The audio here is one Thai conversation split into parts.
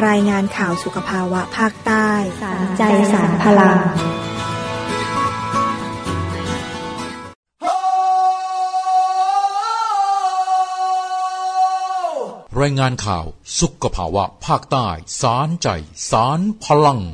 รายงานข่าวสุขภาวะภาคใต้สารใจสารพลังรายงานข่าวสุขภาวะภาคใต้สารใจสารพลัง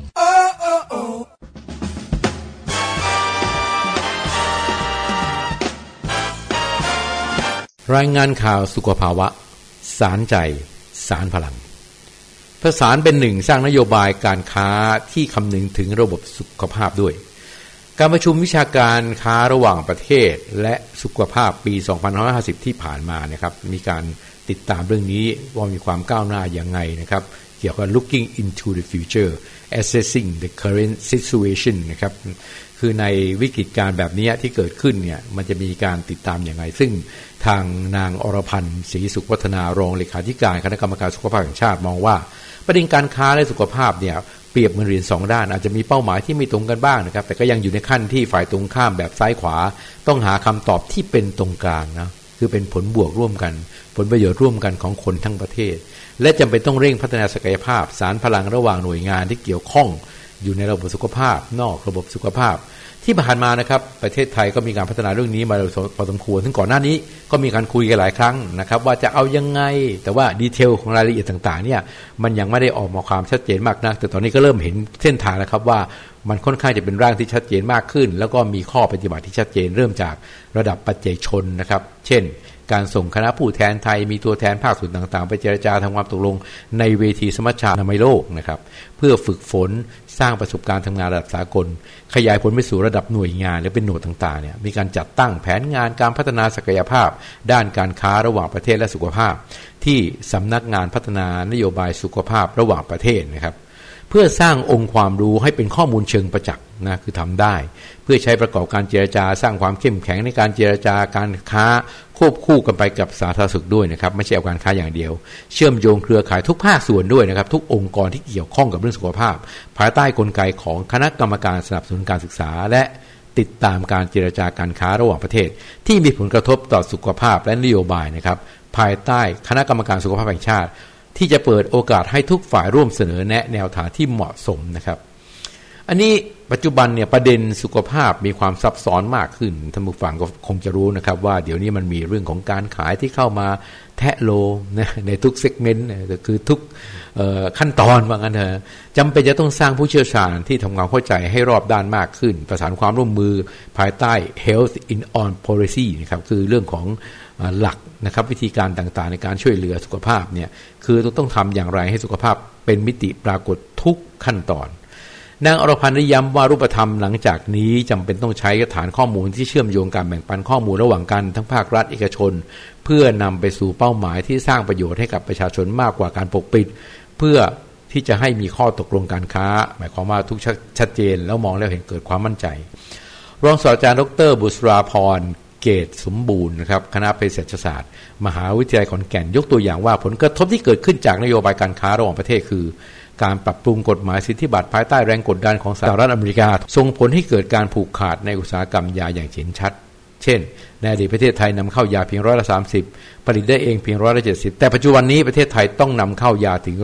รายงานข่าวสุขภาวะสารใจสารพลังประสานเป็นหนึ่งสร้างนโยบายการค้าที่คำนึงถึงระบบสุขภาพด้วยการประชุมวิชาการค้าระหว่างประเทศและสุขภาพปี2550ที่ผ่านมานะครับมีการติดตามเรื่องนี้ว่ามีความก้าวหน้าอย่างไงนะครับเกี่ยวกับ looking into the future assessing the current situation นะครับคือในวิกฤตการณ์แบบนี้ที่เกิดขึ้นเนี่ยมันจะมีการติดตามอย่างไรซึ่งทางนางอรพันธ์ศรีสุขวัฒนารองเลขาธิการคณะกรรมการสุขภาพแห่งชาติมองว่าประเด็นการค้าและสุขภาพเนี่ยเปรียบเหมือนเหรียญ2ด้านอาจจะมีเป้าหมายที่ไม่ตรงกันบ้างนะครับแต่ก็ยังอยู่ในขั้นที่ฝ่ายตรงข้ามแบบซ้ายขวาต้องหาคำตอบที่เป็นตรงกลางนะคือเป็นผลบวกร่วมกันผลประโยชน์ร่วมกันของคนทั้งประเทศและจำเป็นต้องเร่งพัฒนาศักยภาพสานพลังระหว่างหน่วยงานที่เกี่ยวข้องอยู่ในระบบสุขภาพนอกระบบสุขภาพที่ผ่านมานะครับประเทศไทยก็มีการพัฒนาเรื่องนี้มาพอสมควรซึ่งก่อนหน้านี้ก็มีการคุยกันหลายครั้งนะครับว่าจะเอายังไงแต่ว่าดีเทลของรายละเอียดต่างๆเนี่ยมันยังไม่ได้ออกมาความชัดเจนมากนักแต่ตอนนี้ก็เริ่มเห็นเส้นทางแล้วครับว่ามันค่อนข้างจะเป็นร่างที่ชัดเจนมากขึ้นแล้วก็มีข้อปฏิบัติที่ชัดเจนเริ่มจากระดับปัจเจกชนนะครับเช่นการส่งคณะผู้แทนไทยมีตัวแทนภาคส่วนต่างๆไปเจรจาทำความตกลงในเวทีสมัชชาอนามัยโลกนะครับเพื่อฝึกฝนสร้างประสบการณ์ทำงานระดับสากลขยายผลไปสู่ระดับหน่วยงานและเป็นโหนดต่างๆเนี่ยมีการจัดตั้งแผนงานการพัฒนาศักยภาพด้านการค้าระหว่างประเทศและสุขภาพที่สำนักงานพัฒนานโยบายสุขภาพระหว่างประเทศนะครับเพื่อสร้างองค์ความรู้ให้เป็นข้อมูลเชิงประจักษ์นะคือทำได้เพื่อใช้ประกอบการเจรจาสร้างความเข้มแข็งในการเจรจาการค้าควบคู่กันไปกับสาธารณสุขด้วยนะครับไม่ใช่เอาการค้าอย่างเดียวเชื่อมโยงเครือข่ายทุกภาคส่วนด้วยนะครับทุกองค์กรที่เกี่ยวข้องกับเรื่องสุขภาพภายใต้กลไกของคณะกรรมการสนับสนุนการศึกษาและติดตามการเจรจาการค้าระหว่างประเทศที่มีผลกระทบต่อสุขภาพและนโยบายนะครับภายใต้คณะกรรมการสุขภาพแห่งชาติที่จะเปิดโอกาสให้ทุกฝ่ายร่วมเสนอแนะแนวทางที่เหมาะสมนะครับอันนี้ปัจจุบันเนี่ยประเด็นสุขภาพมีความซับซ้อนมากขึ้นท่านผู้ฟังก็คงจะรู้นะครับว่าเดี๋ยวนี้มันมีเรื่องของการขายที่เข้ามาแทะโลนะในทุกเซกเมนต์คือทุกขั้นตอนว่างั้นเถอะจำเป็นจะต้องสร้างผู้เชี่ยวชาญที่ทำความเข้าใจให้รอบด้านมากขึ้นประสานความร่วมมือภายใต้ Health in on Policy นะครับคือเรื่องของหลักนะครับวิธีการต่างๆในการช่วยเหลือสุขภาพเนี่ยคือต้องทำอย่างไรให้สุขภาพเป็นมิติปรากฏทุกขั้นตอนนางอรพันธ์ได้ย้ำว่ารูปธรรมหลังจากนี้จำเป็นต้องใช้ฐานข้อมูลที่เชื่อมโยงการแบ่งปันข้อมูลระหว่างกันทั้งภาครัฐเอกชนเพื่อนำไปสู่เป้าหมายที่สร้างประโยชน์ให้กับประชาชนมากกว่าการปกปิดเพื่อที่จะให้มีข้อตกลงการค้าหมายความว่าทุกชัดเจนแล้วมองแล้วเห็นเกิดความมั่นใจรองศาสตราจารย์ดร.บุษราพรเกตสมบูรณ์นะครับคณะเภสัชศาสตร์มหาวิทยาลัยขอนแก่นยกตัวอย่างว่าผลกระทบที่เกิดขึ้นจากนโยบายการค้าระหว่างประเทศคือการปรับปรุงกฎหมายสิทธิบัตรภายใต้แรงกดดันของสหรัฐอเมริกาส่งผลให้เกิดการผูกขาดในอุตสาหกรรมยาอย่างเห็นชัดเช่นในอดีตประเทศไทยนำเข้ายาเพียง30%ผลิตได้เองเพียง70%แต่ปัจจุบันนี้ประเทศไทยต้องนำเข้ายาถึง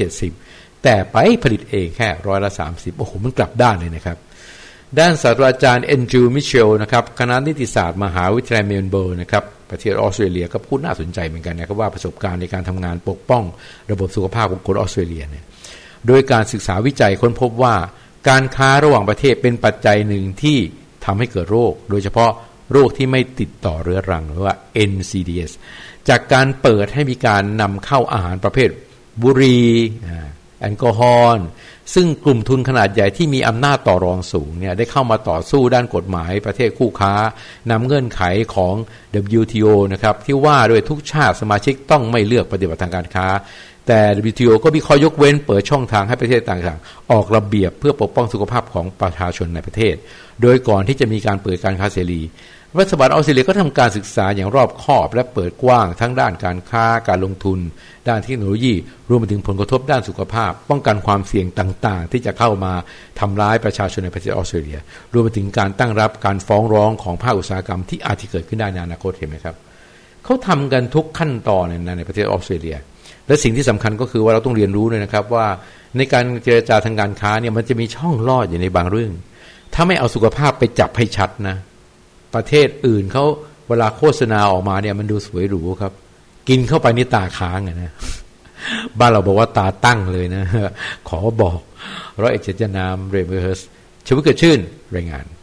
70%แต่ไปผลิตเองแค่30%โอ้โหมันกลับด้านเลยนะครับด้านศาสตราจารย์แอนดรูว์มิเชลนะครับคณะนิติศาสตร์มหาวิทยาลัยเมลเบิร์นนะครับประเทศออสเตรเลียก็พูดน่าสนใจเหมือนกันนะครับว่าประสบการณ์ในการทำงานปกป้องระบบสุขภาพของคนออสเตรเลียเนี่ยโดยการศึกษาวิจัยค้นพบว่าการค้าระหว่างประเทศเป็นปัจจัยหนึ่งที่ทำให้เกิดโรคโดยเฉพาะโรคที่ไม่ติดต่อเรื้อรังหรือว่า NCDs จากการเปิดให้มีการนำเข้าอาหารประเภทบุหรี่แอลกอฮอล์ซึ่งกลุ่มทุนขนาดใหญ่ที่มีอำนาจต่อรองสูงเนี่ยได้เข้ามาต่อสู้ด้านกฎหมายประเทศคู่ค้านำเงื่อนไขของ WTO นะครับที่ว่าโดยทุกชาติสมาชิกต้องไม่เลือกปฏิบัติทางการค้าแต่ WTO ก็มีข้อยกเว้นเปิดช่องทางให้ประเทศต่างๆออกระเบียบเพื่อปกป้องสุขภาพของประชาชนในประเทศโดยก่อนที่จะมีการเปิดการค้าเสรีรัฐบาลออสเตรเลียก็ทำการศึกษาอย่างรอบคอบและเปิดกว้างทั้งด้านการค้าการลงทุนด้านเทคโนโลยีรวมไปถึงผลกระทบด้านสุขภาพป้องกันความเสี่ยงต่างๆที่จะเข้ามาทำร้ายประชาชนในประเทศออสเตรเลียรวมไปถึงการตั้งรับการฟ้องร้องของภาคอุตสาหกรรมที่อาจจะเกิดขึ้นได้ในอนาคตเห็นไหมครับเขาทำกันทุกขั้นตอนในประเทศออสเตรเลียและสิ่งที่สำคัญก็คือว่าเราต้องเรียนรู้ด้วยนะครับว่าในการเจรจาทางการค้าเนี่ยมันจะมีช่องลอดอยู่ในบางเรื่องถ้าไม่เอาสุขภาพไปจับให้ชัดนะประเทศอื่นเขาเวลาโฆษณาออกมาเนี่ยมันดูสวยหรูครับกินเข้าไปนี่ตาค้างอ่ะนะบ้านเราบอกว่าตาตั้งเลยนะขอบอกร้อยเอกเจษฎานามเรเบิร์สชวิตเกิดชื่นรายงาน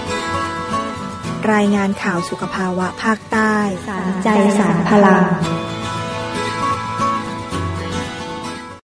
รายงานข่าวสุขภาวะภาคใต้สารใจสารพลัง